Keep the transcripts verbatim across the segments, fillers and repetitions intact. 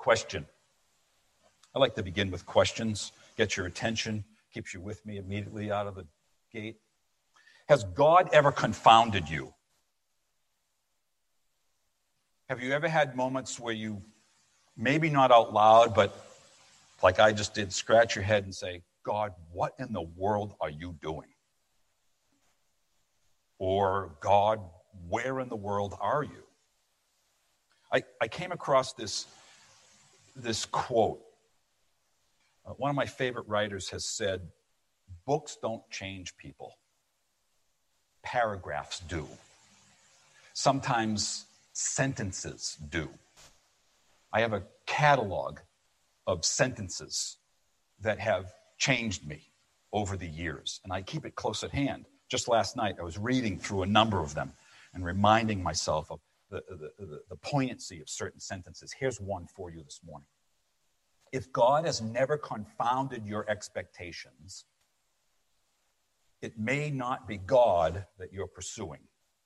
Question. I like to begin with questions, get your attention, keeps you with me immediately out of the gate. Has God ever confounded you? Have you ever had moments where you, maybe not out loud, but like I just did, scratch your head and say, God, what in the world are you doing? Or, God, where in the world are you? I, I came across this, this quote. Uh, one of my favorite writers has said, books don't change people. Paragraphs do. Sometimes sentences do. I have a catalog of sentences that have changed me over the years, and I keep it close at hand. Just last night, I was reading through a number of them and reminding myself of the, the, the, the poignancy of certain sentences. Here's one for you this morning. If God has never confounded your expectations, it may not be God that you're pursuing.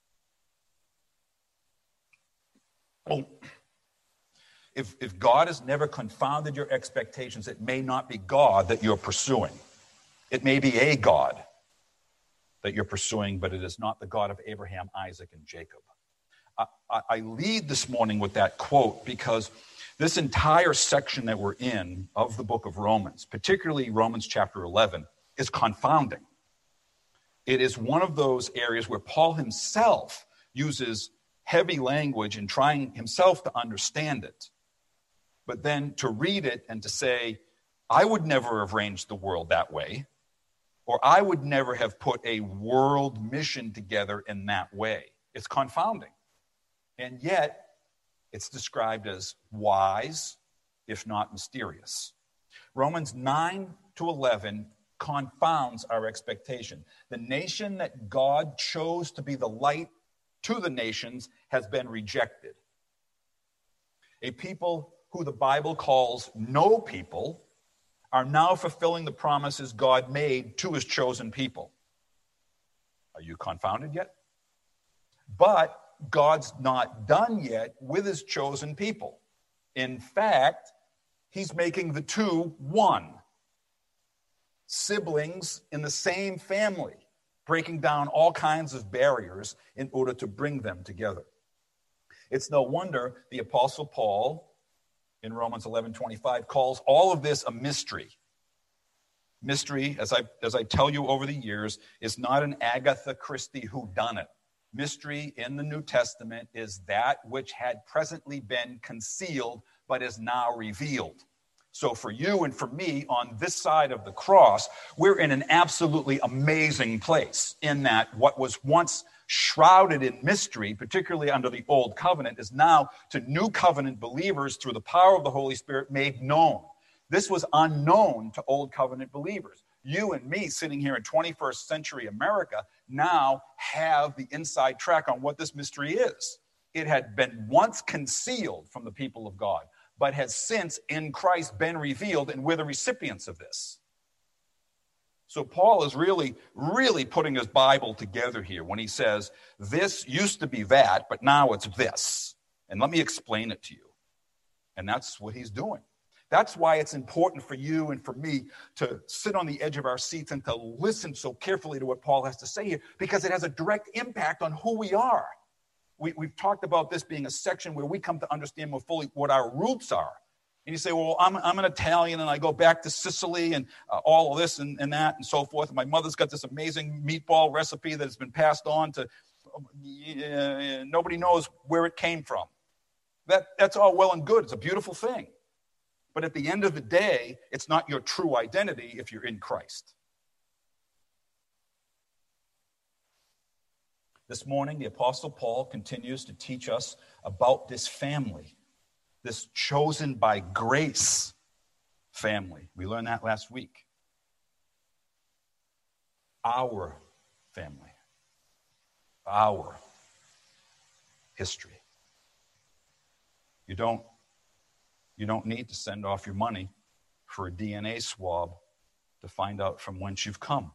Oh, if, if God has never confounded your expectations, it may not be God that you're pursuing. It may be a God that you're pursuing, but it is not the God of Abraham, Isaac, and Jacob. I, I, I lead this morning with that quote because this entire section that we're in of the book of Romans, particularly Romans chapter eleven, is confounding. It is one of those areas where Paul himself uses heavy language in trying himself to understand it. But then to read it and to say, I would never have arranged the world that way, or I would never have put a world mission together in that way. It's confounding. And yet, it's described as wise, if not mysterious. Romans nine to eleven confounds our expectation. The nation that God chose to be the light to the nations has been rejected. A people who the Bible calls no people are now fulfilling the promises God made to his chosen people. Are you confounded yet? But God's not done yet with his chosen people. In fact, he's making the two one. Siblings in the same family, breaking down all kinds of barriers in order to bring them together. It's no wonder the Apostle Paul in Romans eleven twenty-five calls all of this a mystery. Mystery, as I, as I tell you over the years, is not an Agatha Christie whodunit. Mystery in the New Testament is that which had presently been concealed but is now revealed. So for you and for me on this side of the cross, we're in an absolutely amazing place in that what was once shrouded in mystery, particularly under the Old Covenant, is now to New Covenant believers through the power of the Holy Spirit made known. This was unknown to Old Covenant believers. You and me sitting here in twenty-first century America now have the inside track on what this mystery is. It had been once concealed from the people of God, but has since in Christ been revealed, and we're the recipients of this. So Paul is really, really putting his Bible together here when he says, this used to be that, but now it's this. And let me explain it to you. And that's what he's doing. That's why it's important for you and for me to sit on the edge of our seats and to listen so carefully to what Paul has to say here, because it has a direct impact on who we are. We, we've talked about this being a section where we come to understand more fully what our roots are. And you say, well, I'm, I'm an Italian, and I go back to Sicily and uh, all of this and, and that and so forth. And my mother's got this amazing meatball recipe that has been passed on to uh, nobody knows where it came from. That, that's all well and good. It's a beautiful thing. But at the end of the day, it's not your true identity if you're in Christ. This morning, the Apostle Paul continues to teach us about this family, this chosen by grace family. We learned that last week. Our family. Our history. You don't, you don't need to send off your money for a D N A swab to find out from whence you've come.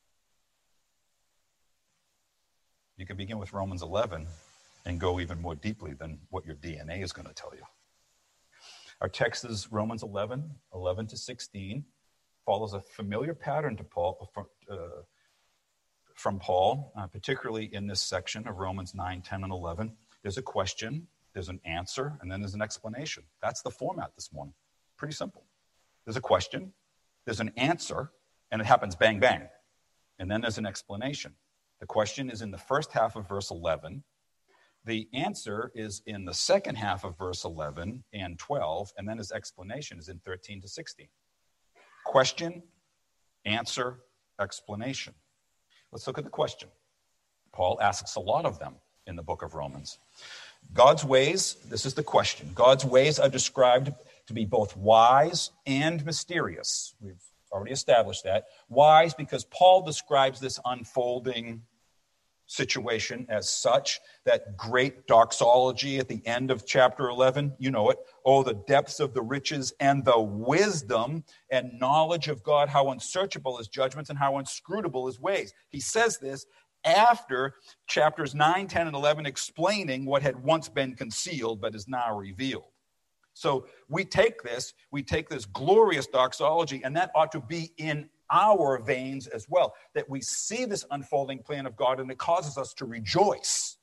You can begin with Romans eleven and go even more deeply than what your D N A is going to tell you. Our text is Romans eleven, eleven to sixteen. Follows a familiar pattern to Paul, from, uh, from Paul, uh, particularly in this section of Romans nine, ten, and eleven. There's a question, there's an answer, and then there's an explanation. That's the format this morning. Pretty simple. There's a question, there's an answer, and it happens bang, bang. And then there's an explanation. The question is in the first half of verse eleven. The answer is in the second half of verse eleven and twelve, and then his explanation is in thirteen to sixteen. Question, answer, explanation. Let's look at the question. Paul asks a lot of them in the book of Romans. God's ways, this is the question, God's ways are described to be both wise and mysterious. We've already established that. Wise because Paul describes this unfolding situation as such, that great doxology at the end of chapter eleven, you know it. Oh, the depths of the riches and the wisdom and knowledge of God, how unsearchable his judgments and how inscrutable his ways. He says this after chapters nine, ten, and eleven explaining what had once been concealed but is now revealed. So we take this, we take this glorious doxology, and that ought to be in our veins as well, that we see this unfolding plan of God and it causes us to rejoice.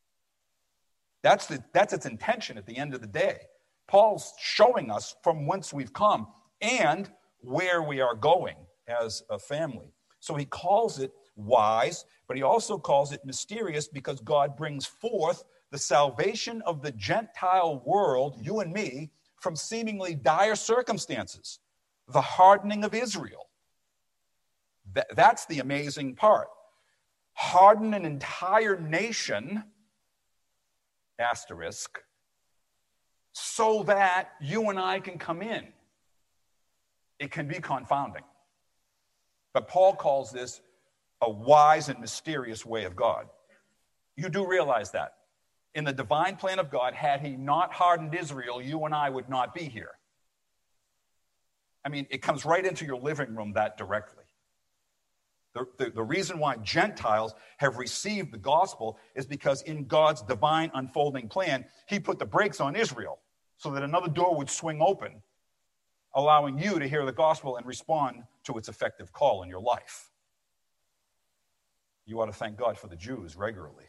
That's, the, that's its intention at the end of the day. Paul's showing us from whence we've come and where we are going as a family. So he calls it wise, but he also calls it mysterious because God brings forth the salvation of the Gentile world, you and me, from seemingly dire circumstances, the hardening of Israel. That, that's the amazing part. Harden an entire nation, asterisk, so that you and I can come in. It can be confounding. But Paul calls this a wise and mysterious way of God. You do realize that. In the divine plan of God, had he not hardened Israel, you and I would not be here. I mean, it comes right into your living room that directly. The, the, the reason why Gentiles have received the gospel is because in God's divine unfolding plan, he put the brakes on Israel so that another door would swing open, allowing you to hear the gospel and respond to its effective call in your life. You ought to thank God for the Jews regularly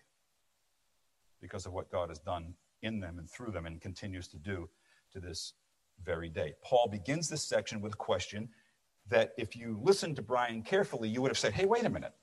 because of what God has done in them and through them and continues to do to this very day. Paul begins this section with a question that if you listened to Brian carefully, you would have said, hey, wait a minute.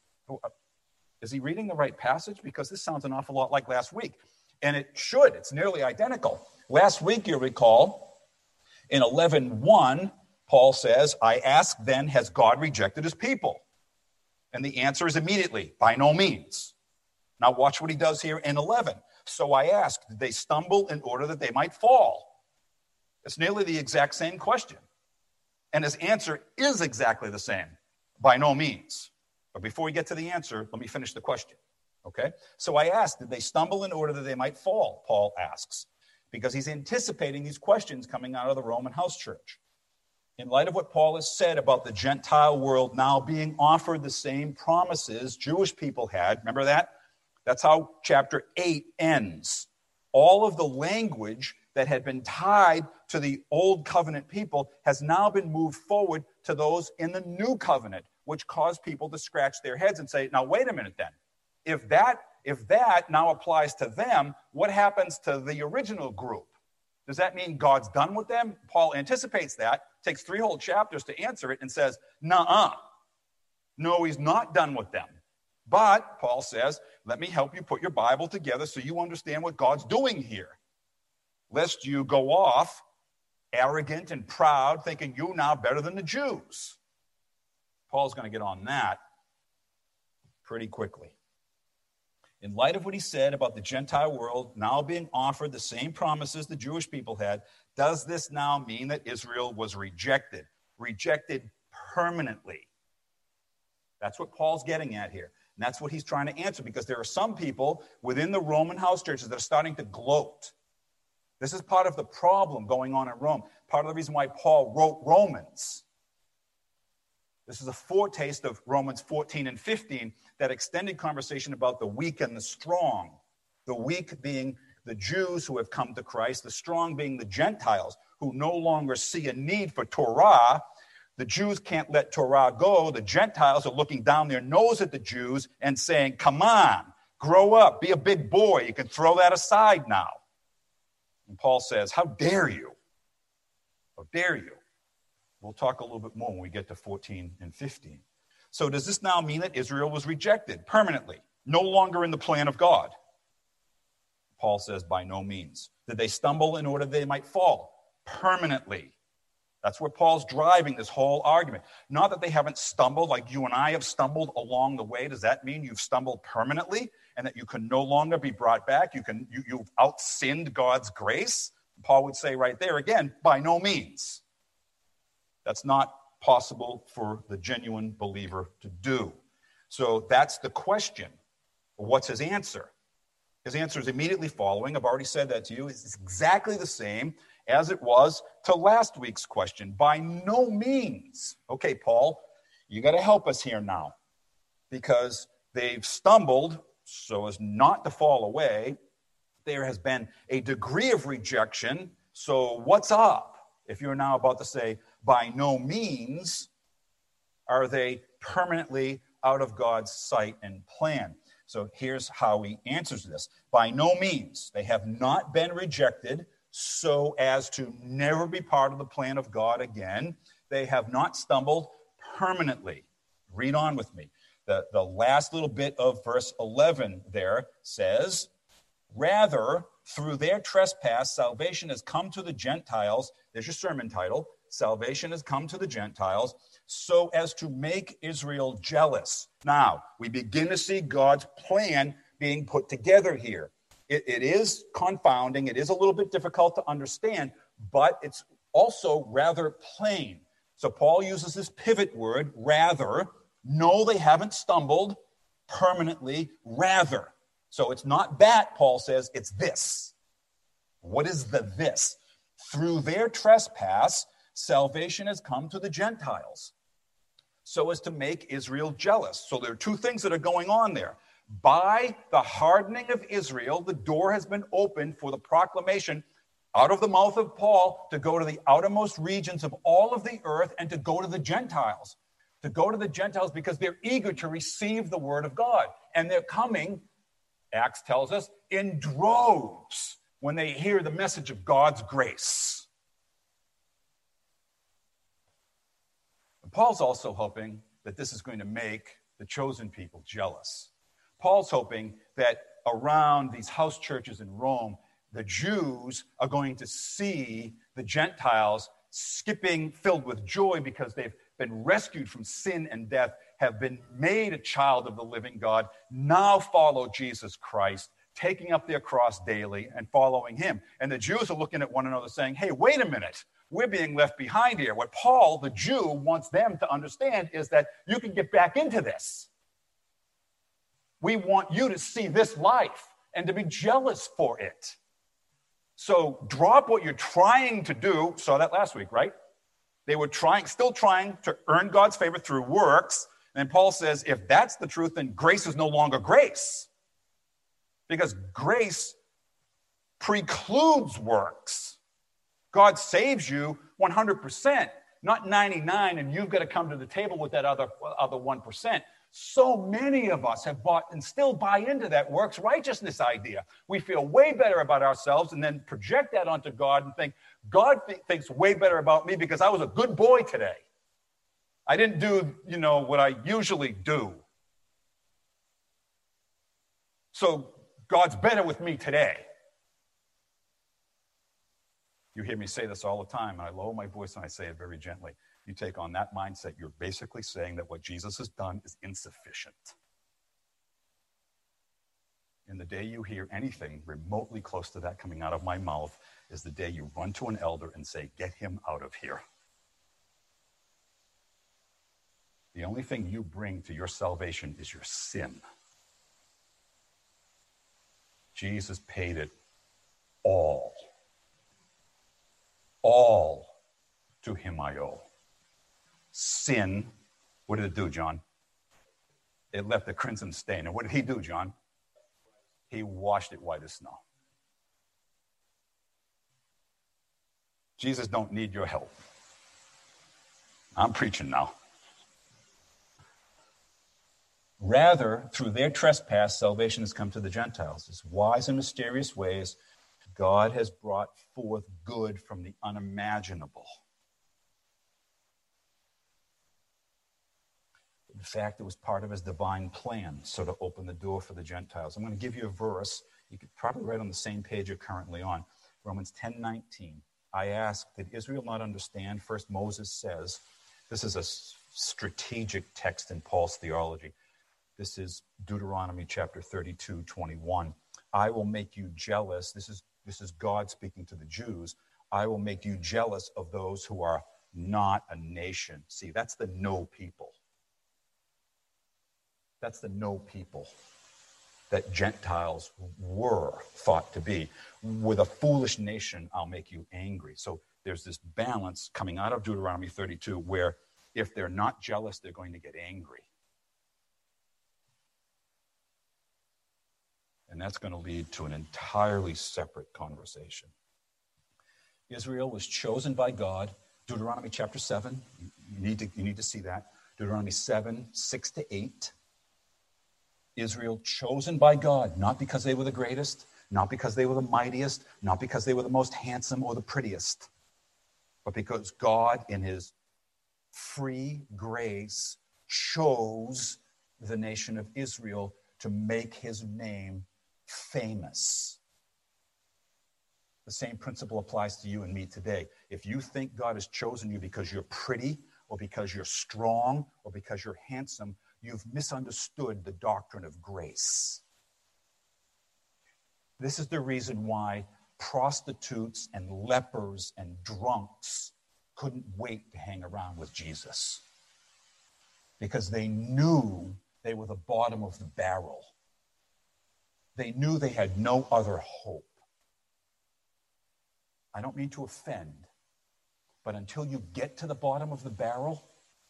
Is he reading the right passage? Because this sounds an awful lot like last week. And it should. It's nearly identical. Last week, you recall, in eleven one, Paul says, I ask then, has God rejected his people? And the answer is immediately, by no means. Now watch what he does here in eleven. So I ask, did they stumble in order that they might fall? It's nearly the exact same question. And his answer is exactly the same. By no means. But before we get to the answer, let me finish the question. Okay? So I asked, did they stumble in order that they might fall? Paul asks. Because he's anticipating these questions coming out of the Roman house church. In light of what Paul has said about the Gentile world now being offered the same promises Jewish people had, remember that? That's how chapter eight ends. All of the language that had been tied to the old covenant people has now been moved forward to those in the new covenant, which caused people to scratch their heads and say, now, wait a minute then. If that, if that now applies to them, what happens to the original group? Does that mean God's done with them? Paul anticipates that, takes three whole chapters to answer it and says, nuh-uh. No, he's not done with them. But, Paul says, let me help you put your Bible together so you understand what God's doing here. Lest you go off arrogant and proud, thinking you now better than the Jews. Paul's going to get on that pretty quickly. In light of what he said about the Gentile world now being offered the same promises the Jewish people had, does this now mean that Israel was rejected? Rejected permanently. That's what Paul's getting at here. And that's what he's trying to answer, because there are some people within the Roman house churches that are starting to gloat. This is part of the problem going on in Rome. Part of the reason why Paul wrote Romans. This is a foretaste of Romans fourteen and fifteen, that extended conversation about the weak and the strong. The weak being the Jews who have come to Christ, the strong being the Gentiles who no longer see a need for Torah. The Jews can't let Torah go. The Gentiles are looking down their nose at the Jews and saying, come on, grow up, be a big boy. You can throw that aside now. And Paul says, how dare you? How dare you? We'll talk a little bit more when we get to fourteen and fifteen. So does this now mean that Israel was rejected permanently, no longer in the plan of God? Paul says, by no means. Did they stumble in order they might fall? Permanently. That's where Paul's driving this whole argument. Not that they haven't stumbled like you and I have stumbled along the way. Does that mean you've stumbled permanently and that you can no longer be brought back? You can, you, you've out-sinned God's grace? Paul would say right there again, by no means. That's not possible for the genuine believer to do. So that's the question. What's his answer? His answer is immediately following. I've already said that to you. It's exactly the same as it was to last week's question. By no means. Okay, Paul, you got to help us here now, because they've stumbled so as not to fall away. There has been a degree of rejection. So what's up? If you're now about to say, by no means, are they permanently out of God's sight and plan? So here's how he answers this. By no means. They have not been rejected so as to never be part of the plan of God again. They have not stumbled permanently. Read on with me. The, the last little bit of verse eleven there says, rather, through their trespass, salvation has come to the Gentiles. There's your sermon title. Salvation has come to the Gentiles so as to make Israel jealous. Now, we begin to see God's plan being put together here. It, it is confounding. It is a little bit difficult to understand, but it's also rather plain. So Paul uses this pivot word, rather. No, they haven't stumbled permanently, rather. So it's not that, Paul says, it's this. What is the this? Through their trespass, salvation has come to the Gentiles so as to make Israel jealous. So there are two things that are going on there. By the hardening of Israel, the door has been opened for the proclamation out of the mouth of Paul to go to the outermost regions of all of the earth and to go to the Gentiles. To go to the Gentiles because they're eager to receive the word of God. And they're coming, Acts tells us, in droves when they hear the message of God's grace. Paul's also hoping that this is going to make the chosen people jealous. Paul's hoping that around these house churches in Rome, the Jews are going to see the Gentiles skipping, filled with joy because they've been rescued from sin and death, have been made a child of the living God, now follow Jesus Christ, taking up their cross daily and following him. And the Jews are looking at one another saying, hey, wait a minute. We're being left behind here. What Paul, the Jew, wants them to understand is that you can get back into this. We want you to see this life and to be jealous for it. So drop what you're trying to do. Saw that last week, right? They were trying, still trying to earn God's favor through works. And Paul says, if that's the truth, then grace is no longer grace. Because grace precludes works. God saves you one hundred percent, not ninety-nine, and you've got to come to the table with that other, other one percent. So many of us have bought and still buy into that works righteousness idea. We feel way better about ourselves and then project that onto God and think, God th- thinks way better about me because I was a good boy today. I didn't do, you know, what I usually do. So God's better with me today. You hear me say this all the time, and I lower my voice and I say it very gently. You take on that mindset, you're basically saying that what Jesus has done is insufficient. And the day you hear anything remotely close to that coming out of my mouth is the day you run to an elder and say, get him out of here. The only thing you bring to your salvation is your sin. Jesus paid it all. All to him I owe. Sin, what did it do, John? It left a crimson stain. And what did he do, John? He washed it white as snow. Jesus don't need your help. I'm preaching now. Rather, through their trespass, salvation has come to the Gentiles. It's wise and mysterious ways. God has brought forth good from the unimaginable. In fact, it was part of his divine plan, so to open the door for the Gentiles. I'm going to give you a verse. You could probably write on the same page you're currently on. Romans ten nineteen. I ask, did Israel not understand? First, Moses says, this is a strategic text in Paul's theology. This is Deuteronomy chapter thirty-two, twenty-one. I will make you jealous. This is, this is God speaking to the Jews. I will make you jealous of those who are not a nation. See, that's the no people. That's the no people that Gentiles were thought to be. With a foolish nation, I'll make you angry. So there's this balance coming out of Deuteronomy thirty-two where if they're not jealous, they're going to get angry. And that's going to lead to an entirely separate conversation. Israel was chosen by God. Deuteronomy chapter seven, you need to, you need to see that. Deuteronomy seven, six to eight. Israel chosen by God, not because they were the greatest, not because they were the mightiest, not because they were the most handsome or the prettiest, but because God, in his free grace, chose the nation of Israel to make his name famous. The same principle applies to you and me today. If you think God has chosen you because you're pretty or because you're strong or because you're handsome, you've misunderstood the doctrine of grace. This is the reason why prostitutes and lepers and drunks couldn't wait to hang around with Jesus. Because they knew they were the bottom of the barrel. They knew they had no other hope. I don't mean to offend, but until you get to the bottom of the barrel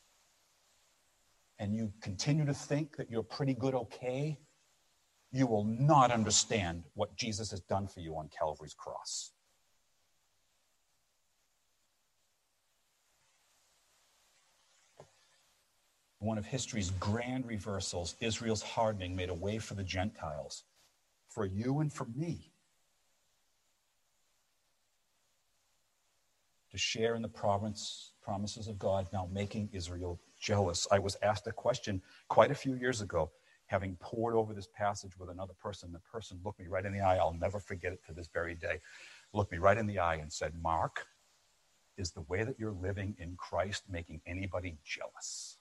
and you continue to think that you're pretty good okay, you will not understand what Jesus has done for you on Calvary's cross. One of history's grand reversals, Israel's hardening made a way for the Gentiles, for you and for me, to share in the province, promises of God, now making Israel jealous. I was asked a question quite a few years ago, having pored over this passage with another person. The person looked me right in the eye. I'll never forget it to this very day. Looked me right in the eye and said, Mark, is the way that you're living in Christ making anybody jealous?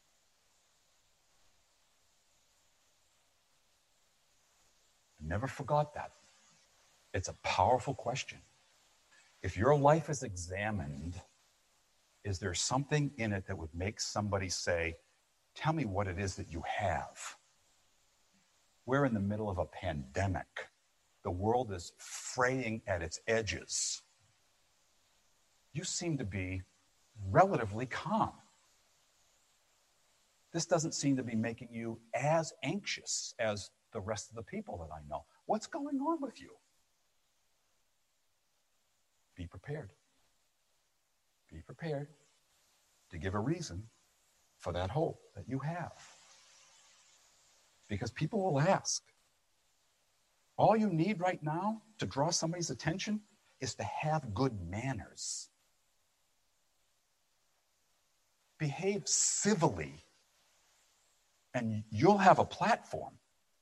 I never forgot that. It's a powerful question. If your life is examined, is there something in it that would make somebody say, tell me what it is that you have? We're in the middle of a pandemic. The world is fraying at its edges. You seem to be relatively calm. This doesn't seem to be making you as anxious as the rest of the people that I know. What's going on with you? Be prepared. Be prepared to give a reason for that hope that you have. Because people will ask. All you need right now to draw somebody's attention is to have good manners. Behave civilly, and you'll have a platform.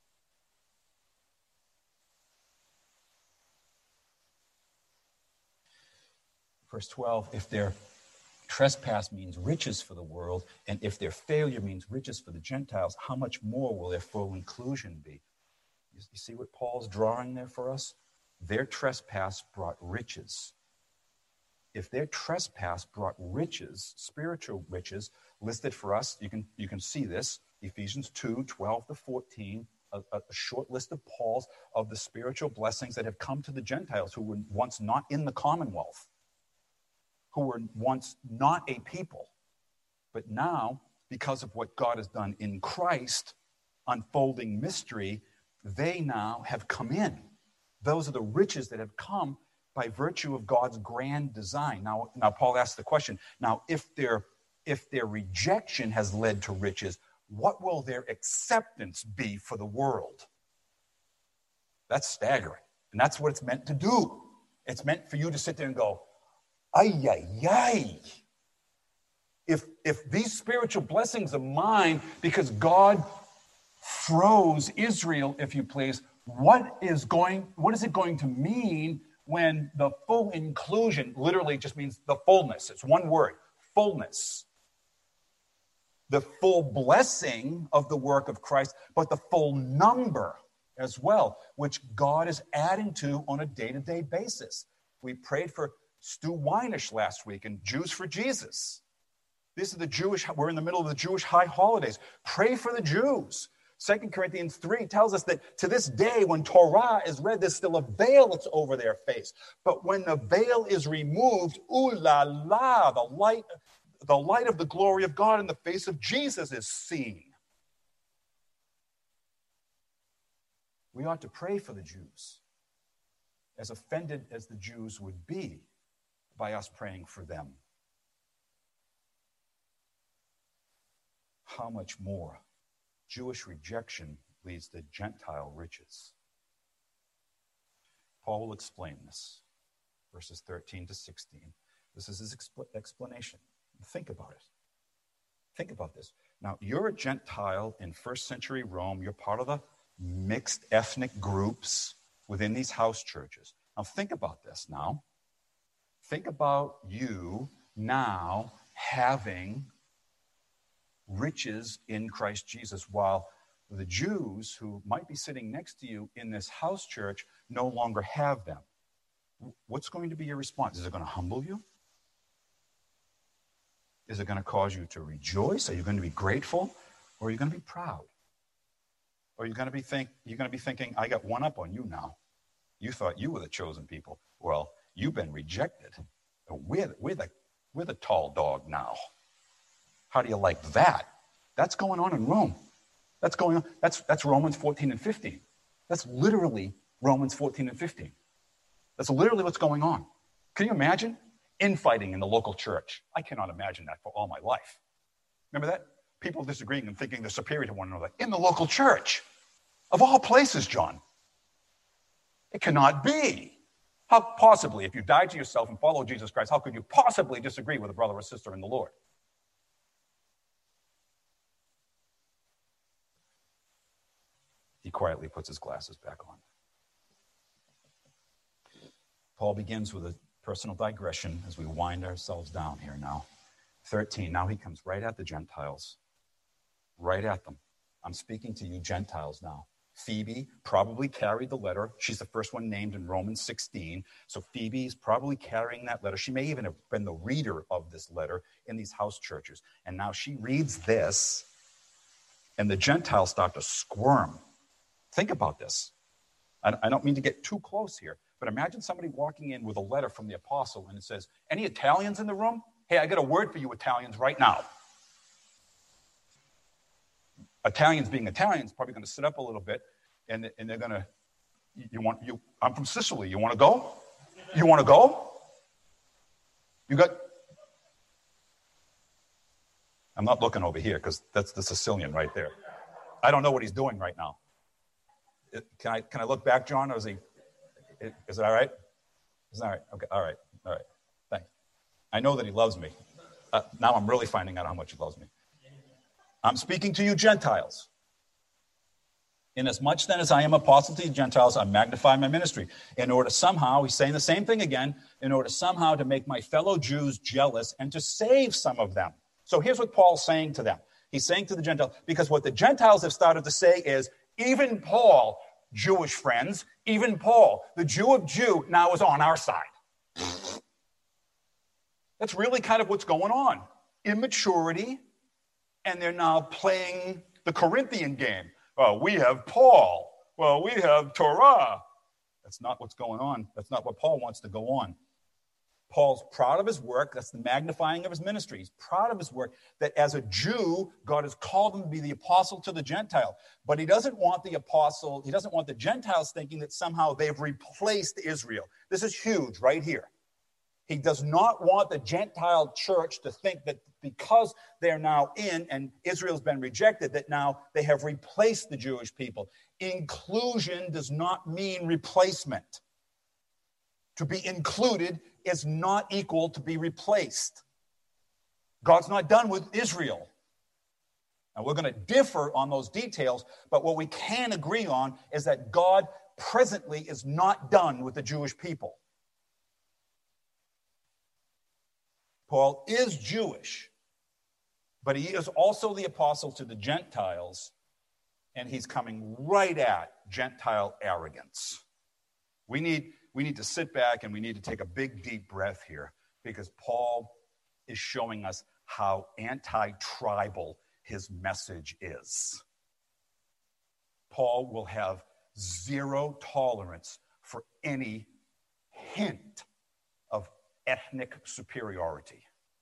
Verse twelve, if their trespass means riches for the world, and if their failure means riches for the Gentiles, how much more will their full inclusion be? You, you see what Paul's drawing there for us? Their trespass brought riches. If their trespass brought riches, spiritual riches, listed for us, you can, you can see this, Ephesians two, twelve to fourteen, a, a short list of Paul's of the spiritual blessings that have come to the Gentiles who were once not in the commonwealth, who were once not a people, but now, because of what God has done in Christ, unfolding mystery, they now have come in. Those are the riches that have come by virtue of God's grand design. Now, now Paul asks the question, now if their, if their rejection has led to riches, what will their acceptance be for the world? That's staggering. And that's what it's meant to do. It's meant for you to sit there and go, ay, ay, ay. If, if these spiritual blessings are mine because God froze Israel, if you please, what is going, what is it going to mean when the full inclusion literally just means the fullness? It's one word, fullness. The full blessing of the work of Christ, but the full number as well, which God is adding to on a day-to-day basis. We prayed for Stu Weinish last week and Jews for Jesus. These are the Jewish, we're in the middle of the Jewish high holidays. Pray for the Jews. Second Corinthians three tells us that to this day when Torah is read, there's still a veil that's over their face. But when the veil is removed, ooh la la, the light, the light of the glory of God in the face of Jesus is seen. We ought to pray for the Jews, as offended as the Jews would be by us praying for them. How much more Jewish rejection leads to Gentile riches? Paul will explain this, verses thirteen to sixteen. This is his expl- explanation. Think about it. Think about this. Now, you're a Gentile in first century Rome. You're part of the mixed ethnic groups within these house churches. Now, think about this now. Think about you now having riches in Christ Jesus, while the Jews who might be sitting next to you in this house church no longer have them. What's going to be your response? Is it going to humble you? Is it going to cause you to rejoice? Are you going to be grateful? Or are you going to be proud? Or are you going to be think you're going to be thinking, I got one up on you now. You thought you were the chosen people. Well, you've been rejected. We're, we're, the, we're the tall dog now. How do you like that? That's going on in Rome. That's going on. That's, that's Romans fourteen and fifteen. That's literally Romans fourteen and fifteen. That's literally what's going on. Can you imagine? Infighting in the local church. I cannot imagine that for all my life. Remember that? People disagreeing and thinking they're superior to one another in the local church. Of all places, John. It cannot be. How possibly, if you died to yourself and followed Jesus Christ, how could you possibly disagree with a brother or sister in the Lord? He quietly puts his glasses back on. Paul begins with a personal digression as we wind ourselves down here now. thirteen, now he comes right at the Gentiles. Right at them. I'm speaking to you Gentiles now. Phoebe probably carried the letter. She's the first one named in Romans sixteen. So Phoebe's probably carrying that letter. She may even have been the reader of this letter in these house churches. And now she reads this, and the Gentiles start to squirm. Think about this. I, I don't mean to get too close here, but imagine somebody walking in with a letter from the apostle, and it says, any Italians in the room? Hey, I got a word for you Italians right now. Italians being Italians, probably going to sit up a little bit, and, and they're going to, you want, you, I'm from Sicily. You want to go? You want to go? You got, I'm not looking over here because that's the Sicilian right there. I don't know what he's doing right now. It, can I, can I look back, John, or is he, it, is it all right? Is it all right? Okay, all right, all right. Thanks. I know that he loves me. Uh, now I'm really finding out how much he loves me. I'm speaking to you Gentiles. Inasmuch then as I am apostle to you Gentiles, I magnify my ministry. In order somehow, he's saying the same thing again, in order somehow to make my fellow Jews jealous and to save some of them. So here's what Paul's saying to them. He's saying to the Gentiles, because what the Gentiles have started to say is, even Paul, Jewish friends, even Paul, the Jew of Jew, now is on our side. That's really kind of what's going on. Immaturity. And they're now playing the Corinthian game. Well, we have Paul. Well, we have Torah. That's not what's going on. That's not what Paul wants to go on. Paul's proud of his work. That's the magnifying of his ministry. He's proud of his work, that as a Jew, God has called him to be the apostle to the Gentile. But he doesn't want the apostle, he doesn't want the Gentiles thinking that somehow they've replaced Israel. This is huge right here. He does not want the Gentile church to think that because they're now in and Israel's been rejected, that now they have replaced the Jewish people. Inclusion does not mean replacement. To be included is not equal to be replaced. God's not done with Israel. Now, we're going to differ on those details, but what we can agree on is that God presently is not done with the Jewish people. Paul is Jewish, but he is also the apostle to the Gentiles, and he's coming right at Gentile arrogance. We need, we need to sit back and we need to take a big, deep breath here, because Paul is showing us how anti-tribal his message is. Paul will have zero tolerance for any hint of ethnic superiority.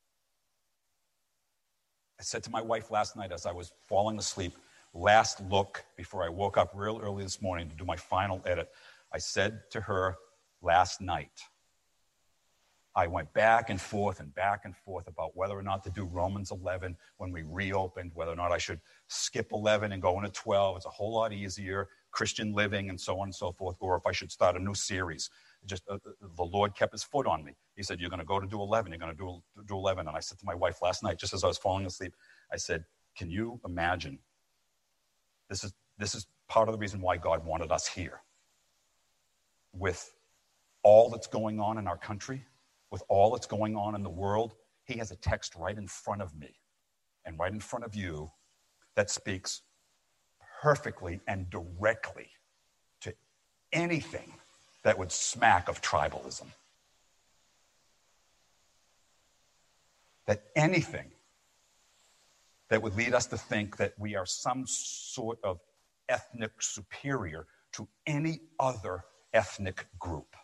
I said to my wife last night as I was falling asleep, last look before I woke up real early this morning to do my final edit, I said to her last night, I went back and forth and back and forth about whether or not to do Romans eleven when we reopened, whether or not I should skip eleven and go into twelve. It's a whole lot easier, Christian living and so on and so forth, or if I should start a new series. Just uh, the Lord kept his foot on me. He said, you're going to go to do eleven. You're going to do, do eleven. And I said to my wife last night, just as I was falling asleep, I said, can you imagine? This is, this is part of the reason why God wanted us here. With all that's going on in our country, with all that's going on in the world, he has a text right in front of me and right in front of you that speaks perfectly and directly to anything that would smack of tribalism. That anything that would lead us to think that we are some sort of ethnic superior to any other ethnic group.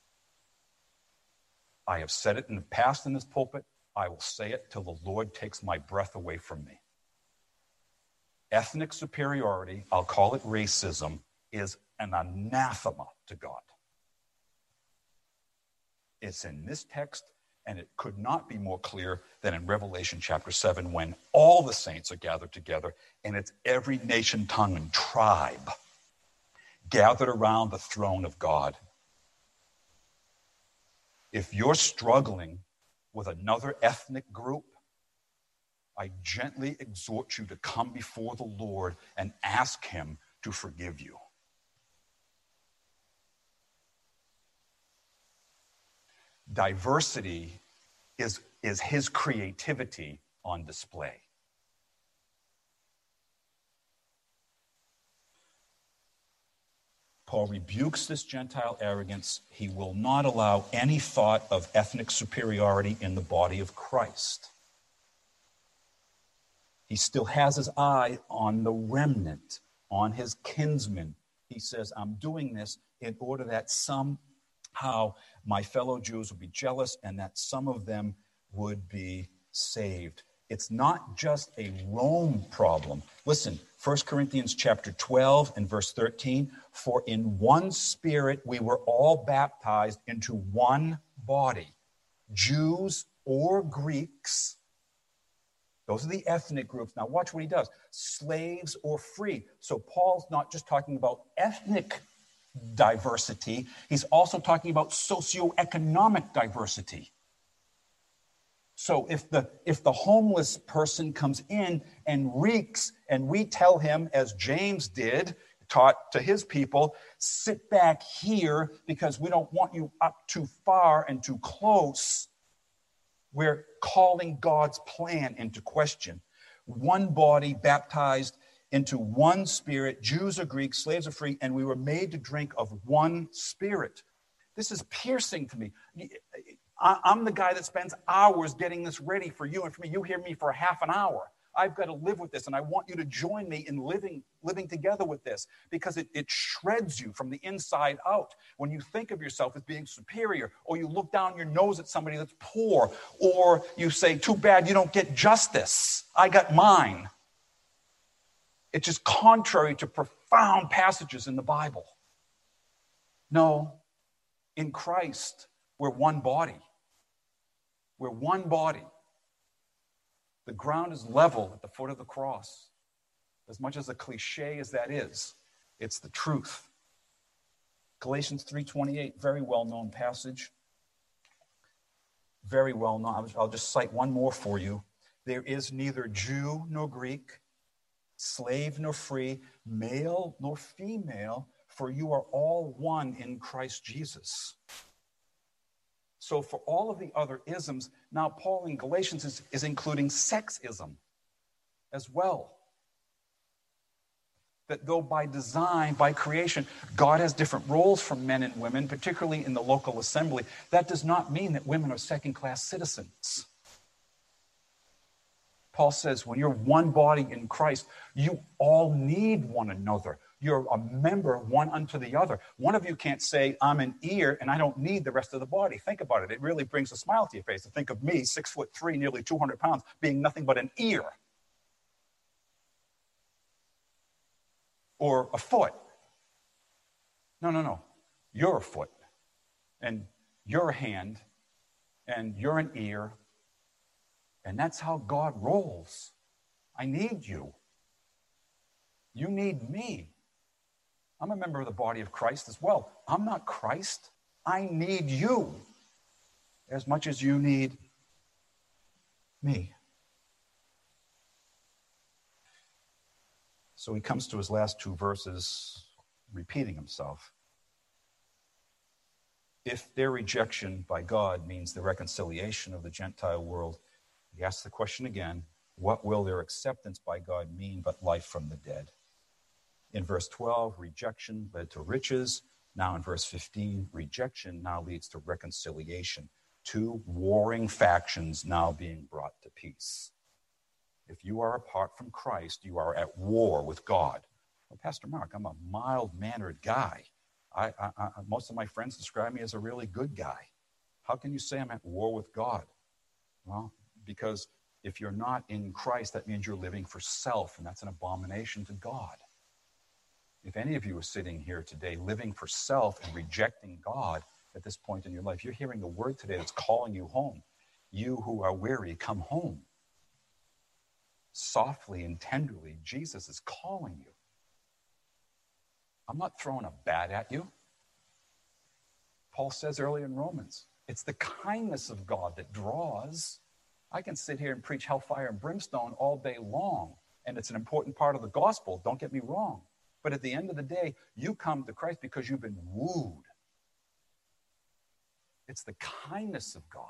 I have said it in the past in this pulpit. I will say it till the Lord takes my breath away from me. Ethnic superiority, I'll call it racism, is an anathema to God. It's in this text, and it could not be more clear than in Revelation chapter seven, when all the saints are gathered together, and it's every nation, tongue, and tribe gathered around the throne of God. If you're struggling with another ethnic group, I gently exhort you to come before the Lord and ask him to forgive you. Diversity is, is his creativity on display. Paul rebukes this Gentile arrogance. He will not allow any thought of ethnic superiority in the body of Christ. He still has his eye on the remnant, on his kinsmen. He says, I'm doing this in order that somehow my fellow Jews would be jealous and that some of them would be saved. It's not just a Rome problem. Listen, First Corinthians chapter twelve and verse thirteen, for in one spirit we were all baptized into one body, Jews or Greeks. Those are the ethnic groups. Now watch what he does. Slaves or free. So Paul's not just talking about ethnic diversity. He's also talking about socioeconomic diversity. So if the if the homeless person comes in and reeks, and we tell him, as James did, taught to his people, sit back here because we don't want you up too far and too close, we're calling God's plan into question. One body baptized into one spirit, Jews or Greeks, slaves or free, and we were made to drink of one spirit. This is piercing to me. I'm the guy that spends hours getting this ready for you and for me. You hear me for half an hour. I've got to live with this, and I want you to join me in living, living together with this, because it, it shreds you from the inside out. When you think of yourself as being superior, or you look down your nose at somebody that's poor, or you say, too bad you don't get justice, I got mine. It's just contrary to profound passages in the Bible. No, in Christ, we're one body. We're one body. The ground is level at the foot of the cross. As much as a cliche as that is, it's the truth. Galatians three twenty-eight, very well-known passage. Very well-known. I'll just cite one more for you. There is neither Jew nor Greek, slave nor free, male nor female, for you are all one in Christ Jesus. So for all of the other isms, now Paul in Galatians is, is including sexism as well. That though by design, by creation, God has different roles for men and women, particularly in the local assembly, that does not mean that women are second-class citizens. Paul says, when you're one body in Christ, you all need one another. You're a member one unto the other. One of you can't say, I'm an ear and I don't need the rest of the body. Think about it. It really brings a smile to your face to think of me, six foot three, nearly two hundred pounds, being nothing but an ear. Or a foot. No, no, no. You're a foot. And you're a hand. And you're an ear. And that's how God rolls. I need you. You need me. I'm a member of the body of Christ as well. I'm not Christ. I need you as much as you need me. So he comes to his last two verses, repeating himself. If their rejection by God means the reconciliation of the Gentile world, he asks the question again, what will their acceptance by God mean but life from the dead? In verse twelve, rejection led to riches. Now in verse fifteen, rejection now leads to reconciliation. Two warring factions now being brought to peace. If you are apart from Christ, you are at war with God. Well, Pastor Mark, I'm a mild-mannered guy. I, I, I, most of my friends describe me as a really good guy. How can you say I'm at war with God? Well, because if you're not in Christ, that means you're living for self, and that's an abomination to God. If any of you are sitting here today living for self and rejecting God at this point in your life, you're hearing a word today that's calling you home. You who are weary, come home. Softly and tenderly, Jesus is calling you. I'm not throwing a bat at you. Paul says earlier in Romans, it's the kindness of God that draws. I can sit here and preach hellfire and brimstone all day long, and it's an important part of the gospel, don't get me wrong. But at the end of the day, you come to Christ because you've been wooed. It's the kindness of God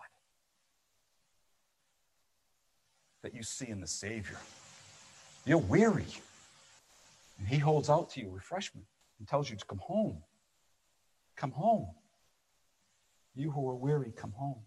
that you see in the Savior. You're weary, and he holds out to you refreshment and tells you to come home. Come home. You who are weary, come home.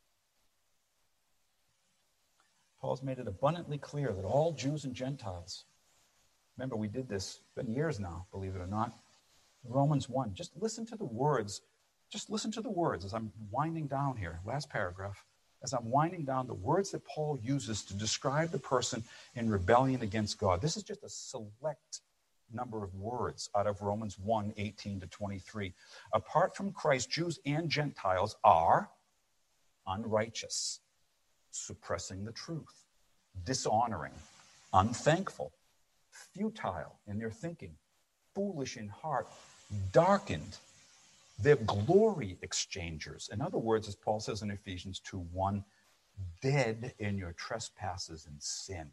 Paul's made it abundantly clear that all Jews and Gentiles, remember we did this, it's been years now, believe it or not, Romans one, just listen to the words, just listen to the words as I'm winding down here, last paragraph, as I'm winding down the words that Paul uses to describe the person in rebellion against God. This is just a select number of words out of Romans one, eighteen to twenty-three. Apart from Christ, Jews and Gentiles are unrighteous, suppressing the truth, dishonoring, unthankful, futile in their thinking, foolish in heart, darkened. They're glory exchangers. In other words, as Paul says in Ephesians two one, dead in your trespasses and sin.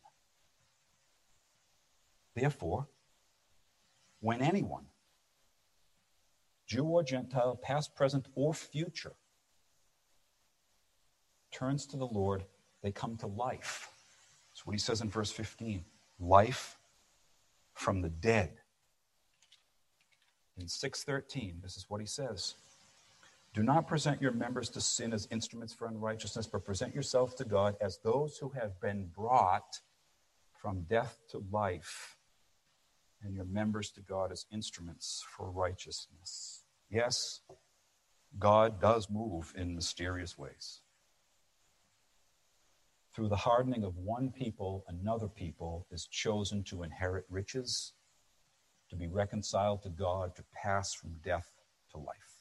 Therefore, when anyone, Jew or Gentile, past, present, or future, turns to the Lord, they come to life. That's what he says in verse fifteen. Life from the dead. In six thirteen, this is what he says. Do not present your members to sin as instruments for unrighteousness, but present yourselves to God as those who have been brought from death to life, and your members to God as instruments for righteousness. Yes, God does move in mysterious ways. Through the hardening of one people, another people is chosen to inherit riches, to be reconciled to God, to pass from death to life.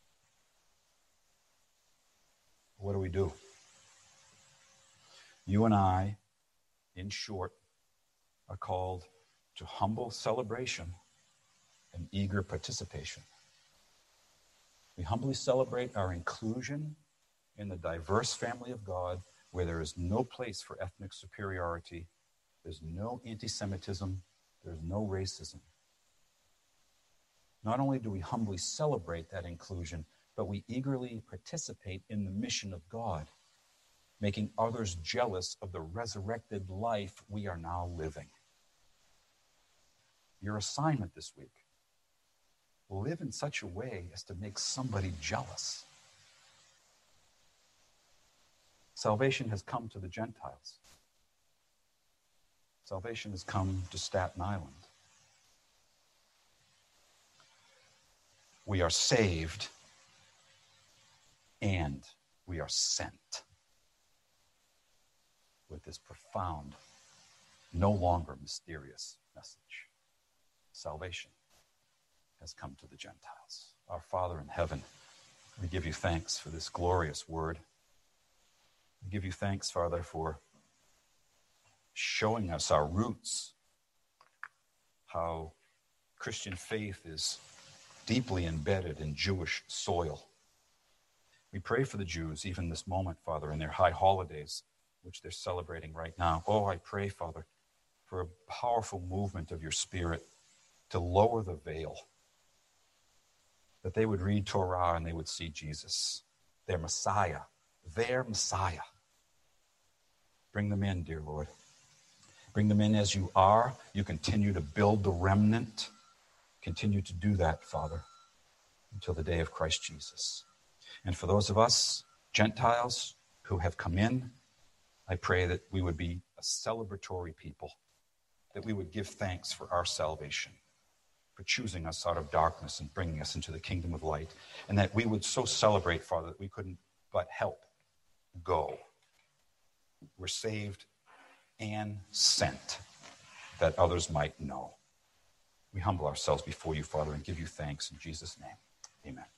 What do we do? You and I, in short, are called to humble celebration and eager participation. We humbly celebrate our inclusion in the diverse family of God, where there is no place for ethnic superiority, there's no anti-Semitism, there's no racism. Not only do we humbly celebrate that inclusion, but we eagerly participate in the mission of God, making others jealous of the resurrected life we are now living. Your assignment this week: live in such a way as to make somebody jealous. Salvation has come to the Gentiles. Salvation has come to Staten Island. We are saved and we are sent with this profound, no longer mysterious message. Salvation has come to the Gentiles. Our Father in heaven, we give you thanks for this glorious word. We give you thanks, Father, for showing us our roots, how Christian faith is deeply embedded in Jewish soil. We pray for the Jews, even this moment, Father, in their high holidays, which they're celebrating right now. Oh, I pray, Father, for a powerful movement of your Spirit to lower the veil, that they would read Torah and they would see Jesus, their Messiah, their Messiah. Bring them in, dear Lord. Bring them in as you are. You continue to build the remnant. Continue to do that, Father, until the day of Christ Jesus. And for those of us, Gentiles, who have come in, I pray that we would be a celebratory people, that we would give thanks for our salvation, for choosing us out of darkness and bringing us into the kingdom of light, and that we would so celebrate, Father, that we couldn't but help go. We're saved and sent, that others might know. We humble ourselves before you, Father, and give you thanks in Jesus' name. Amen.